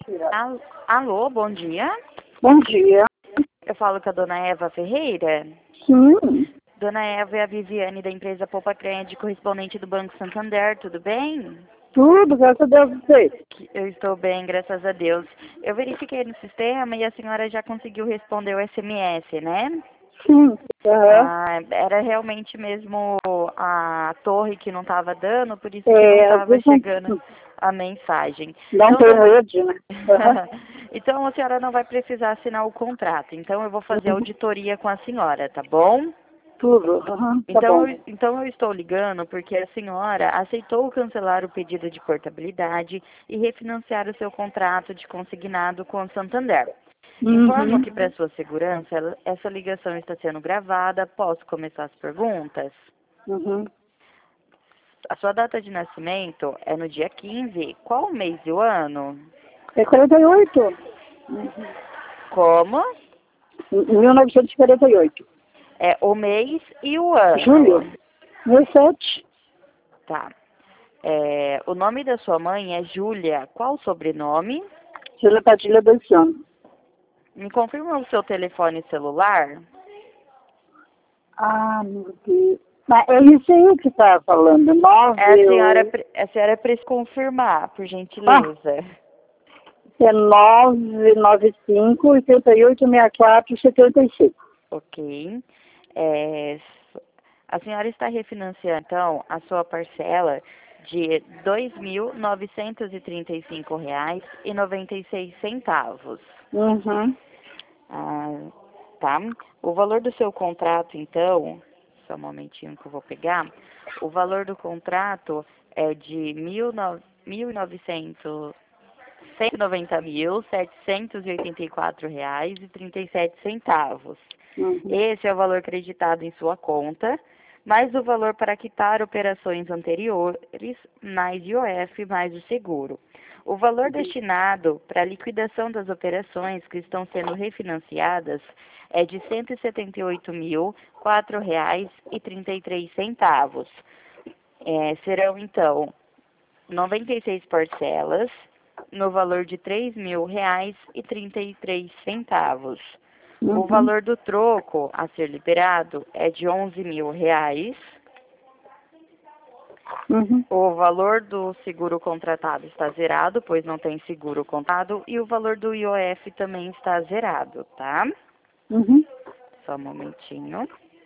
Alô, bom dia. Bom dia. Eu falo com a dona Eva Ferreira. Sim, Dona Eva é a Viviane da empresa Poupa Crédito, correspondente do Banco Santander, tudo bem? tudo, graças a Deus, você. Eu estou bem, graças a Deus. Eu verifiquei no sistema e a senhora já conseguiu responder o SMS, né? Sim, Era realmente mesmo a torre que não estava dando, por isso que não às estava vezes não, chegando a mensagem. não Então, tem rede, né? então a senhora não vai precisar assinar o contrato. Então eu vou fazer Uhum. auditoria com a senhora, tá bom? Tudo, tá bom. Então eu estou ligando porque a senhora aceitou cancelar o pedido de portabilidade e refinanciar o seu contrato de consignado com o Santander. Informo Uhum. que, para sua segurança, essa ligação está sendo gravada. Posso começar as perguntas? Uhum. A sua data de nascimento é no dia 15. Qual o mês e o ano? É 48. Como? 1948. É o mês e o ano. Julho. 17. Tá. O nome da sua mãe é Júlia. Qual o sobrenome? Júlia Padilha, 2 anos. Me confirma o seu telefone celular? Ah, meu Deus. Mas é isso aí que tá falando. 9, A senhora precisa confirmar, por Ah, gentileza. é 995 88 64 75. Ok. É, a senhora está refinanciando, então, a sua parcela de R$ 2.935,96. Uhum. Ah, tá? O valor do seu contrato, então, só um momentinho que eu vou pegar. O valor do contrato é de R$ 190.784,37. Uhum. Esse é o valor creditado em sua conta, mais o valor para quitar operações anteriores, mais IOF, mais o seguro. O valor destinado para a liquidação das operações que estão sendo refinanciadas é de R$ 178.004,33. Serão, então, 96 parcelas no valor de R$ 3.000,33. O Uhum. valor do troco a ser liberado é de R$ 11.000. Uhum. O valor do seguro contratado está zerado, pois não tem seguro contratado, e o valor do IOF também está zerado, tá? Uhum. Só um momentinho.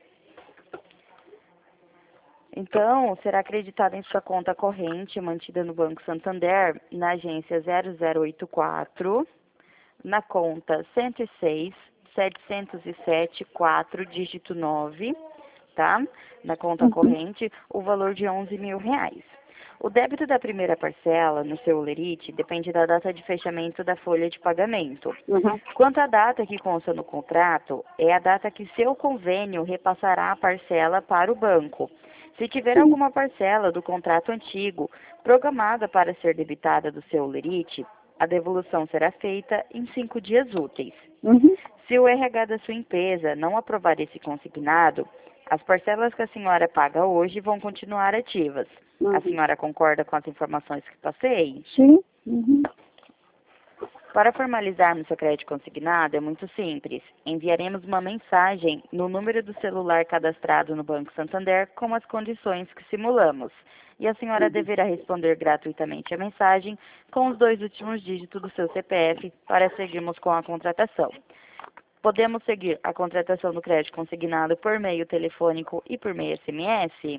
Então, será acreditado em sua conta corrente, mantida no Banco Santander, na agência 0084, na conta 106.707.4, dígito 9, tá? Na conta Uhum. corrente, o valor de R$ 11.000. O débito da primeira parcela no seu Lerite depende da data de fechamento da folha de pagamento. Uhum. Quanto à data que consta no contrato, é a data que seu convênio repassará a parcela para o banco. Se tiver Sim. alguma parcela do contrato antigo programada para ser debitada do seu Lerite, a devolução será feita em 5 dias úteis. Uhum. Se o RH da sua empresa não aprovar esse consignado, as parcelas que a senhora paga hoje vão continuar ativas. A Uhum. senhora concorda com as informações que passei? Sim. Uhum. Para formalizarmos seu crédito consignado é muito simples. Enviaremos uma mensagem no número do celular cadastrado no Banco Santander com as condições que simulamos. E a senhora deverá responder gratuitamente a mensagem com os 2 últimos dígitos do seu CPF para seguirmos com a contratação. Podemos seguir a contratação do crédito consignado por meio telefônico e por meio SMS?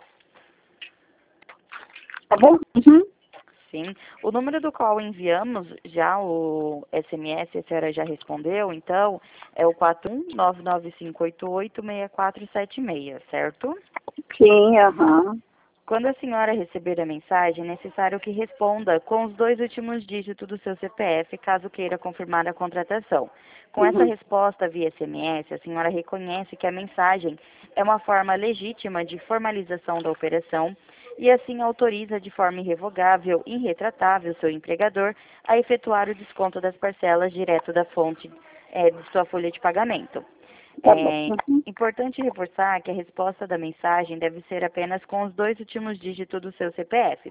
Tá bom? Uhum. Sim. O número do qual enviamos já o SMS, a senhora já respondeu, então, é o 41995886476, certo? Sim, aham. Quando a senhora receber a mensagem, é necessário que responda com os 2 últimos dígitos do seu CPF, caso queira confirmar a contratação. Com essa Uhum. resposta via SMS, a senhora reconhece que a mensagem é uma forma legítima de formalização da operação e assim autoriza de forma irrevogável e irretratável seu empregador a efetuar o desconto das parcelas direto da fonte de sua folha de pagamento. Tá bom. É Uhum. importante reforçar que a resposta da mensagem deve ser apenas com os 2 últimos dígitos do seu CPF.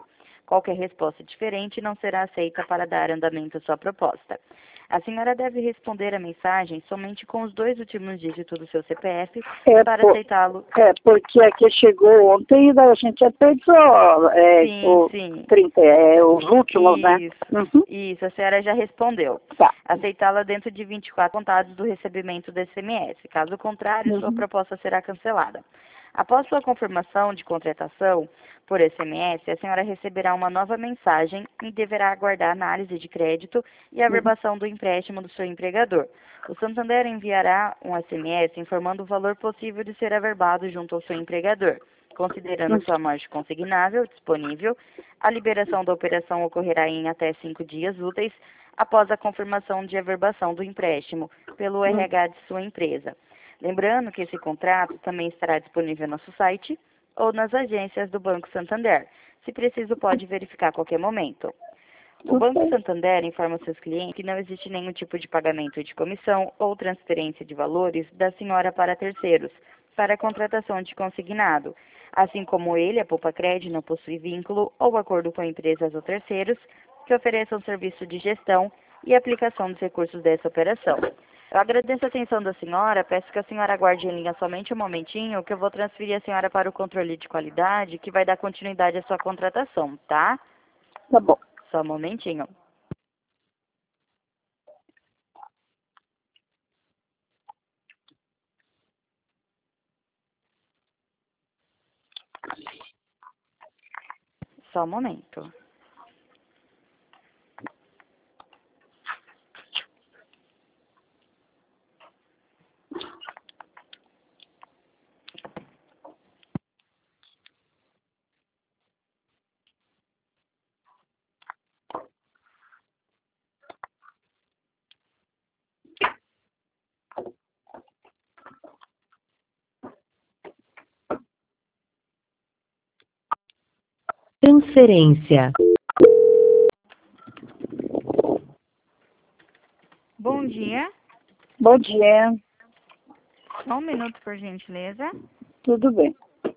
Qualquer resposta diferente não será aceita para dar andamento à sua proposta. A senhora deve responder a mensagem somente com os 2 últimos dígitos do seu CPF para aceitá-lo. Porque aqui chegou ontem e a gente apertou Sim. 30, os últimos, né? Isso, a senhora já respondeu. Tá. Aceitá-la dentro de 24 contados do recebimento do SMS. Caso contrário, sua proposta será cancelada. Após sua confirmação de contratação por SMS, a senhora receberá uma nova mensagem e deverá aguardar a análise de crédito e a averbação do empréstimo do seu empregador. O Santander enviará um SMS informando o valor possível de ser averbado junto ao seu empregador. Considerando sua margem consignável disponível, a liberação da operação ocorrerá em até 5 dias úteis após a confirmação de averbação do empréstimo pelo RH de sua empresa. Lembrando que esse contrato também estará disponível no nosso site ou nas agências do Banco Santander. Se preciso, pode verificar a qualquer momento. O Banco Santander informa seus clientes que não existe nenhum tipo de pagamento de comissão ou transferência de valores da senhora para terceiros, para a contratação de consignado. Assim como ele, a Poupa Cred não possui vínculo ou acordo com empresas ou terceiros que ofereçam serviço de gestão e aplicação dos recursos dessa operação. Eu agradeço a atenção da senhora, peço que a senhora aguarde em linha somente um momentinho, que eu vou transferir a senhora para o controle de qualidade, que vai dar continuidade à sua contratação, tá? Tá bom. Só um momentinho. Só um momento. Transferência. Bom dia. Bom dia. Só um minuto, por gentileza. Tudo bem.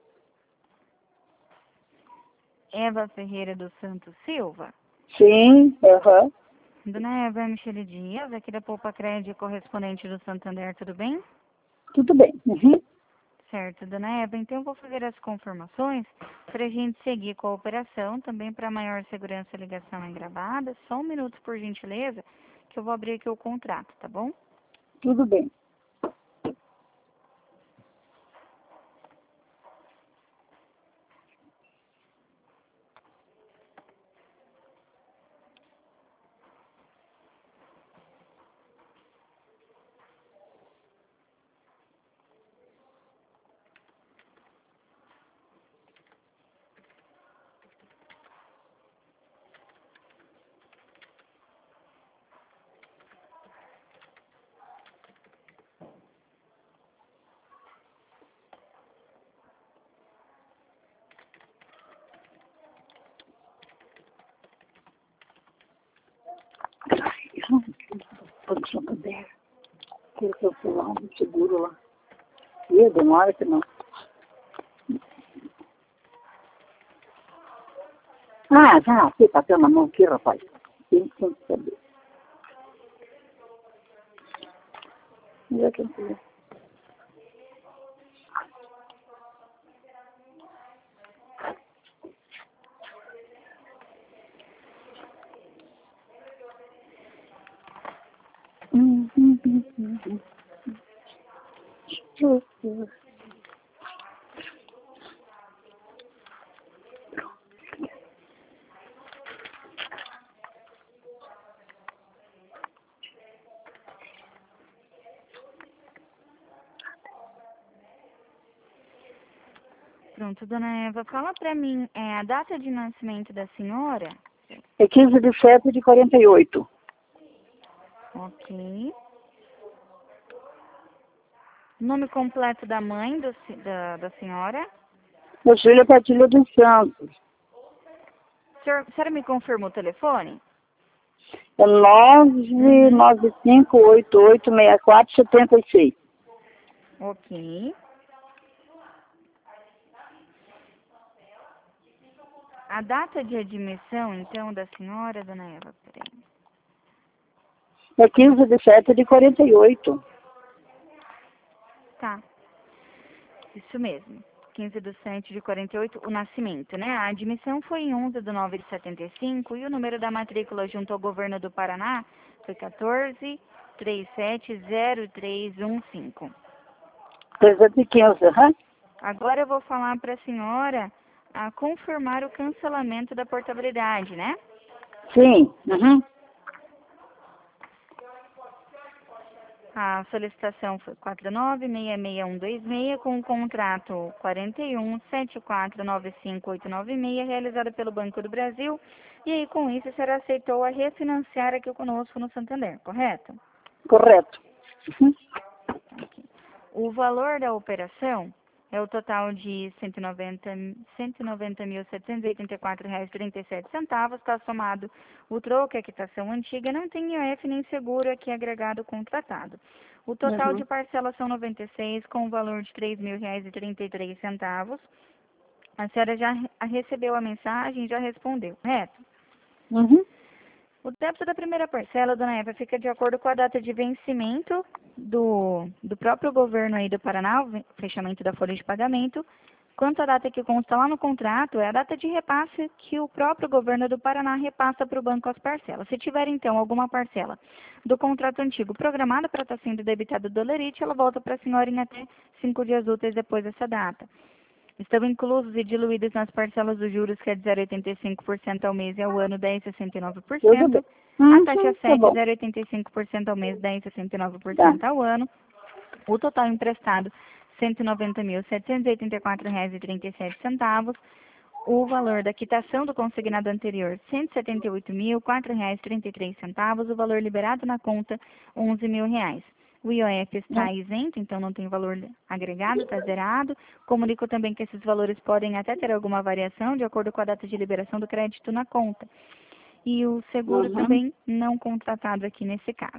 Eva Ferreira dos Santos Silva. Sim, Dona Eva Michele Dias, aqui da Poupa Cred, correspondente do Santander, tudo bem? Tudo bem. Certo, dona Eva, então eu vou fazer as confirmações para a gente seguir com a operação, também para maior segurança a ligação é gravada. Só um minuto, por gentileza, que eu vou abrir aqui o contrato, tá bom? Tudo bem. Banco Santander. Aquele que eu fui lá, um seguro lá. E demora que não. Já, tem papel na mão aqui, rapaz. Tem que saber. Onde é que eu fui? Pronto, dona Eva, fala para mim a data de nascimento da senhora. É 15/7/48. Ok. Nome completo da mãe da senhora. Júlia Padilha dos Santos. A senhora me confirma o telefone? É 995886476. Ok. A data de admissão, então, da senhora, dona Eva, peraí. É 15/7/48. Tá, isso mesmo. 15/7/48, o nascimento, né? A admissão foi em 11/9/75 e o número da matrícula junto ao governo do Paraná foi 14370315. 315, aham. Agora eu vou falar para a senhora a confirmar o cancelamento da portabilidade, né? Sim, uhum. A solicitação foi 4966126 com o contrato 41749586 realizado pelo Banco do Brasil. E aí, com isso, a senhora aceitou a refinanciar aqui conosco no Santander, correto? Correto. Uhum. O valor da operação é o total de R$ 190.784,37. Está somado o troco, a quitação antiga, não tem IOF nem seguro aqui agregado contratado. O total de parcelas são 96, com o valor de R$ 3.000,33. A senhora já recebeu a mensagem, já respondeu, correto? Uhum. O débito da primeira parcela, dona Eva, fica de acordo com a data de vencimento do próprio governo aí do Paraná, o fechamento da folha de pagamento. Quanto à data que consta lá no contrato, é a data de repasse que o próprio governo do Paraná repassa para o banco as parcelas. Se tiver, então, alguma parcela do contrato antigo programada para estar sendo debitada do Lerite, ela volta para a senhora em até 5 dias úteis depois dessa data. Estão inclusos e diluídos nas parcelas dos juros, que é de 0,85% ao mês e ao ano 10,69%. A taxa 7, 0,85% ao mês, 10,69% ao ano. O total emprestado, R$ 190.784,37. O valor da quitação do consignado anterior, R$ 178.004,33. O valor liberado na conta, R$ 11.000. O IOF está isento, então não tem valor agregado, está zerado. Comunico também que esses valores podem até ter alguma variação de acordo com a data de liberação do crédito na conta. E o seguro também não contratado aqui nesse caso.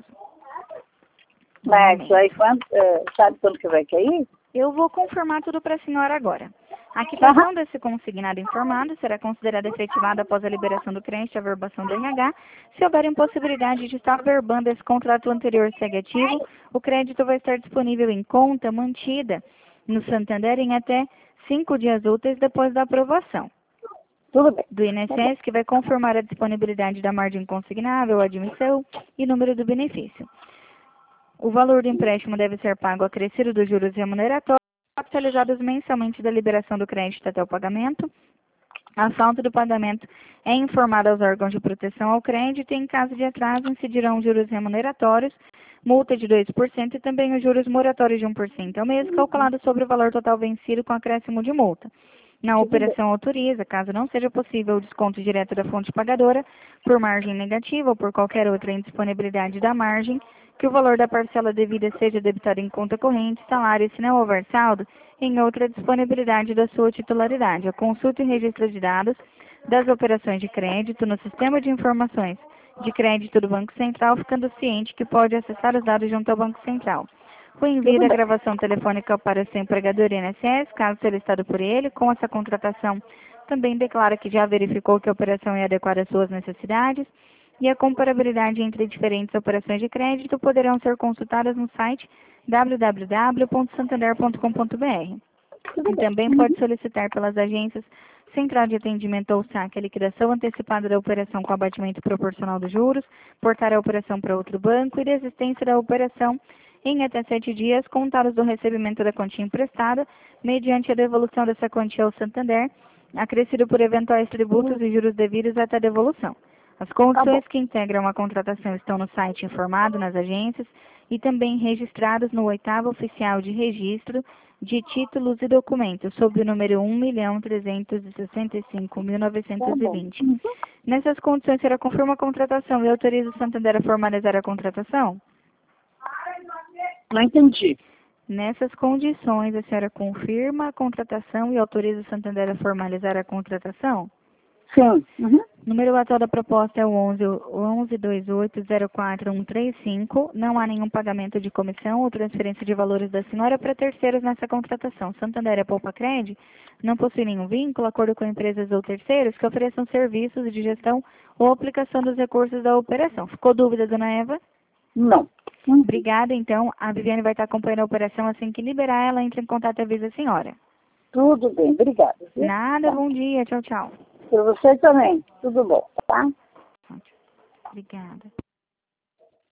Mas aí sabe quando que vai cair? Eu vou confirmar tudo para a senhora agora. A quitação desse consignado informado será considerada efetivada após a liberação do crédito e a averbação do RH. Se houver impossibilidade de estar averbando esse contrato anterior segue ativo, o crédito vai estar disponível em conta mantida no Santander em até 5 dias úteis depois da aprovação Tudo bem. do INSS, que vai confirmar a disponibilidade da margem consignável, admissão e número do benefício. O valor do empréstimo deve ser pago acrescido dos juros remuneratórios, capitalizados mensalmente da liberação do crédito até o pagamento. A falta do pagamento é informada aos órgãos de proteção ao crédito e, em caso de atraso, incidirão os juros remuneratórios, multa de 2% e também os juros moratórios de 1% ao mês, calculado sobre o valor total vencido com acréscimo de multa. Na operação autoriza, caso não seja possível o desconto direto da fonte pagadora, por margem negativa ou por qualquer outra indisponibilidade da margem, que o valor da parcela devida seja debitado em conta corrente, salário e, se não houver saldo, em outra disponibilidade da sua titularidade. A consulta e registro de dados das operações de crédito no sistema de informações de crédito do Banco Central, ficando ciente que pode acessar os dados junto ao Banco Central. O envio da gravação telefônica para seu empregador INSS, caso solicitado por ele, com essa contratação também declara que já verificou que a operação é adequada às suas necessidades, e a comparabilidade entre diferentes operações de crédito poderão ser consultadas no site www.santander.com.br. E também pode solicitar pelas agências Central de Atendimento ou SAC a liquidação antecipada da operação com abatimento proporcional dos juros, portar a operação para outro banco e desistência da operação em até 7 dias, contados do recebimento da quantia emprestada, mediante a devolução dessa quantia ao Santander, acrescido por eventuais tributos e juros devidos até a devolução. As condições que integram a contratação estão no site informado nas agências e também registradas no 8º Oficial de Registro de Títulos e Documentos, sob o número 1.365.920. Nessas condições, a senhora confirma a contratação e autoriza o Santander a formalizar a contratação? Não entendi. Nessas condições, a senhora confirma a contratação e autoriza o Santander a formalizar a contratação? Sim. Uhum. Número atual da proposta é o 1128044135. Não há nenhum pagamento de comissão ou transferência de valores da senhora para terceiros nessa contratação. Santander é Poupa Cred não possui nenhum vínculo, acordo com empresas ou terceiros que ofereçam serviços de gestão ou aplicação dos recursos da operação. Ficou dúvida, dona Eva? Não. Uhum. Obrigada, então. A Viviane vai estar acompanhando a operação. Assim que liberar, ela entra em contato e avisa a senhora. Tudo bem, obrigada. Viu? Nada, Tá. bom dia. Tchau, tchau. Para você também. Tudo bom, tá? Obrigada.